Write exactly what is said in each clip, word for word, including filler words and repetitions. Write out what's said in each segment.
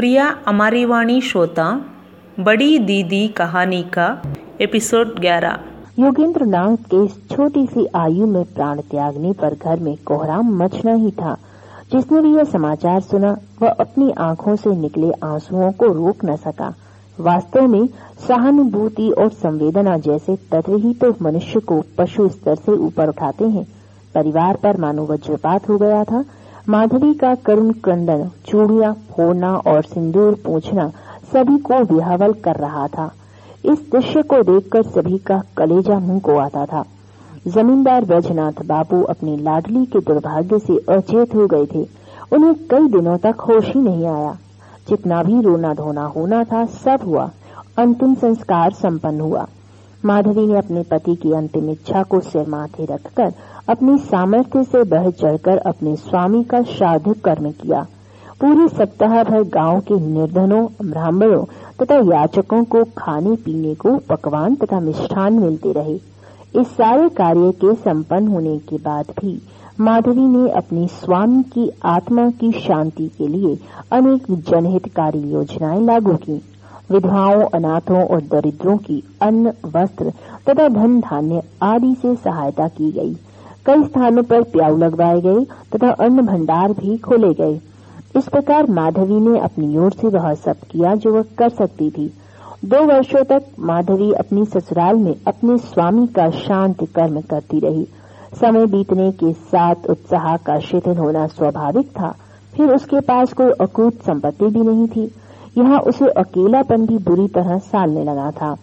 प्रिय हमारी वाणी श्रोता, बड़ी दीदी कहानी का एपिसोड ग्यारह। योगेंद्र नाथ के इस छोटी सी आयु में प्राण त्यागने पर घर में कोहराम मचना ही था। जिसने भी यह समाचार सुना वह अपनी आंखों से निकले आंसुओं को रोक न सका। वास्तव में सहानुभूति और संवेदना जैसे तत्व ही तो मनुष्य को पशु स्तर से ऊपर उठाते हैं। परिवार पर मानो वज्रपात हो गया था। माधवी का करुण क्रंदन, चूड़ियां फोड़ना और सिंदूर पोंछना सभी को विह्वल कर रहा था। इस दृश्य को देखकर सभी का कलेजा मुंह को आता था। जमींदार ब्रजनाथ बाबू अपनी लाडली के दुर्भाग्य से अचेत हो गए थे। उन्हें कई दिनों तक होश ही नहीं आया। जितना भी रोना धोना होना था सब हुआ। अंतिम संस्कार संपन्न हुआ। माधवी ने अपने पति की अंतिम इच्छा को सिर माथे रखकर अपनी सामर्थ्य से बढ़ चढ़कर अपने स्वामी का श्राद्ध कर्म किया। पूरे सप्ताह भर गांव के निर्धनों, ब्राह्मणों तथा याचकों को खाने पीने को पकवान तथा मिष्ठान मिलते रहे। इस सारे कार्य के संपन्न होने के बाद भी माधवी ने अपनी स्वामी की आत्मा की शांति के लिए अनेक जनहितकारी योजनाएं लागू की। विधवाओं, अनाथों और दरिद्रों की अन्न, वस्त्र तथा धन धान्य आदि से सहायता की गई। कई स्थानों पर प्याऊ लगवाए गए तथा अन्न भंडार भी खोले गए। इस प्रकार माधवी ने अपनी ओर से वह सब किया जो वह कर सकती थी। दो वर्षों तक माधवी अपनी ससुराल में अपने स्वामी का शांत कर्म करती रही। समय बीतने के साथ उत्साह का शिथिल होना स्वाभाविक था। फिर उसके पास कोई अकूत संपत्ति भी नहीं थी। यहाँ उसे अकेलापन भी बुरी तरह सालने लगा था।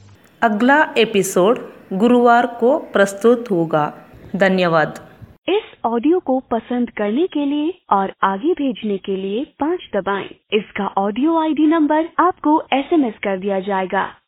अगला एपिसोड गुरुवार को प्रस्तुत होगा। धन्यवाद। इस ऑडियो को पसंद करने के लिए और आगे भेजने के लिए पाँच दबाएं। इसका ऑडियो आईडी नंबर आपको एसएमएस कर दिया जाएगा।